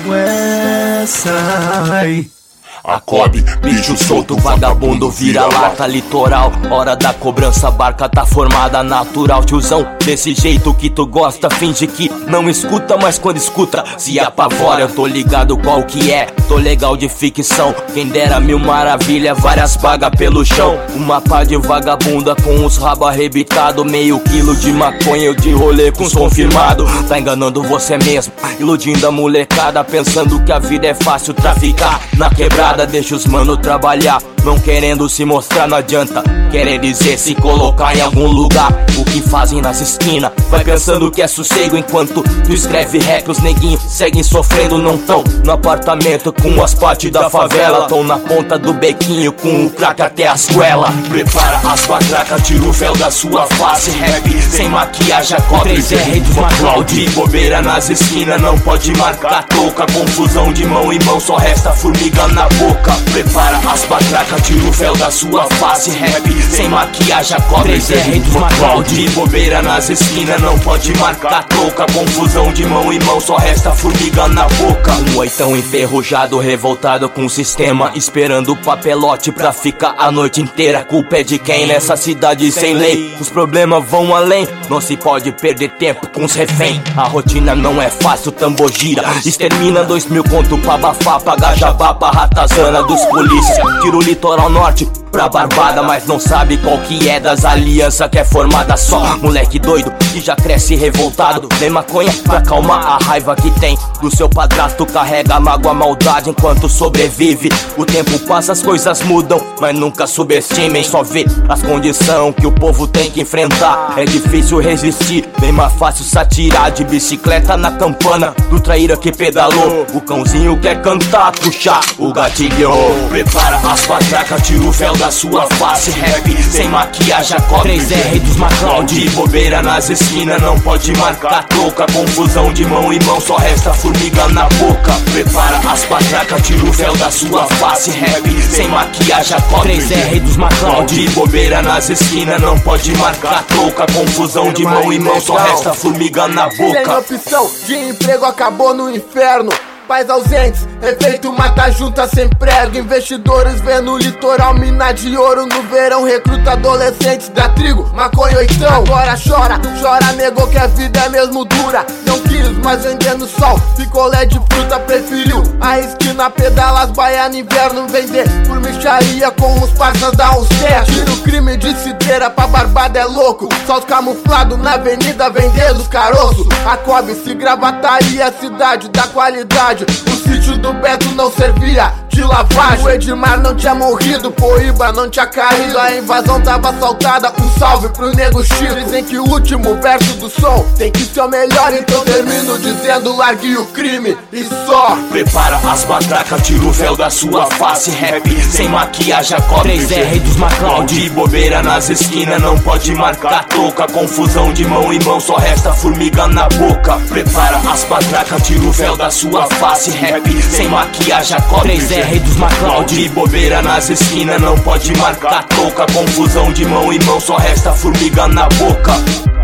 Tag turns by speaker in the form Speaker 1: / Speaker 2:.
Speaker 1: Westside.
Speaker 2: Acorbe, bicho solto, vagabundo, vira-lata, litoral. Hora da cobrança, barca tá formada, natural. Tiozão, desse jeito que tu gosta, finge que não escuta, mas quando escuta, se apavora. Eu tô ligado qual que é, tô legal de ficção. Quem dera mil maravilha, várias vagas pelo chão. Uma pá de vagabunda com os rabos arrebitados. Meio quilo de maconha, eu de rolê com os confirmados. Tá enganando você mesmo, iludindo a molecada, pensando que a vida é fácil traficar na quebrada. Deixa os mano trabalhar, não querendo se mostrar, não adianta. Querem dizer se colocar em algum lugar. O que fazem nas esquinas, vai pensando que é sossego. Enquanto tu escreve rap, os neguinhos seguem sofrendo. Não tão no apartamento com as partes da favela, tão na ponta do bequinho com o crack até as goelas. Prepara as batracas, tira o véu da sua face. Rap sem maquiagem, cobre 3R dos McCloud. De bobeira nas esquinas, não pode marcar touca. Confusão de mão em mão, só resta formiga na boca. Prepara as batracas, tira o véu da sua face. Rap sem maquiagem, cobre 3R dos McCloud. De bobeira nas esquinas, não pode marcar touca. Confusão de mão em mão, só resta formiga na boca. Um oitão enferrujado, revoltado com o sistema, esperando o papelote pra ficar a noite inteira. Culpa é de quem nessa cidade sem lei? Os problemas vão além, não se pode perder tempo com os refém. A rotina não é fácil, tambor gira. Extermina 2000 conto pra abafar, pagar jabá pra ratazana dos polícia. Tira o litoral norte pra Barbada, mas não sabe qual que é das alianças que é formada. Só moleque doido que já cresce revoltado. Nem maconha pra acalmar a raiva que tem do seu padrasto. Carrega a mágoa, a maldade enquanto sobrevive. O tempo passa, as coisas mudam, mas nunca subestimem. Só vê as condições que o povo tem que enfrentar. É difícil resistir, bem mais fácil se atirar de bicicleta na campana do traíra que pedalou. O cãozinho quer cantar, puxar o gatilho. Prepara as batracas, tira o véu da sua face. Rap sem maquiagem, cobre 3R dos McCloud. De bobeira nas esquinas, não pode marcar touca. Confusão de mão em mão, só resta formiga na boca. Prepara as batracas, tira o véu da sua face. Rap sem maquiagem, cobre 3R dos McCloud. De bobeira nas esquinas, não pode marcar touca. Confusão de mão em mão, só resta formiga na boca.
Speaker 3: Sem opção de emprego, acabou no inferno. Pais ausentes, efeito mata junta sem prego. Investidores vendo o litoral, mina de ouro no verão. Recruta adolescentes da trigo, maconha oitão. Agora chora, chora negou que a vida é mesmo dura. Não quis mais vendendo sol, picolé de fruta preferiu a esquina, pedala as baianas inverno. Vender por micharia com os parças dá um certo. Tira o crime de citeira pra Barbada é louco. Só os camuflados na avenida vendendo os caroços. A Cobb se gravataria, a cidade da qualidade. O sítio do Beto não servia de lavagem. O Edmar não tinha morrido, Poíba não tinha caído. A invasão tava assaltada, um salve pro nego Chico. Dizem que o último verso do som tem que ser o melhor, então termino dizendo largue o crime e só.
Speaker 2: Prepara as batracas, tira o véu da sua face. Rap sem maquiagem, cobre 3R dos McCloud. De bobeira nas esquinas, não pode marcar touca. Confusão de mão em mão, só resta formiga na boca. Prepara as batracas, tira o véu da sua face. Rap sem maquiagem, cobre 3R dos McCloud. De bobeira nas esquinas, não pode marcar touca. Confusão de mão em mão, só resta formiga na boca.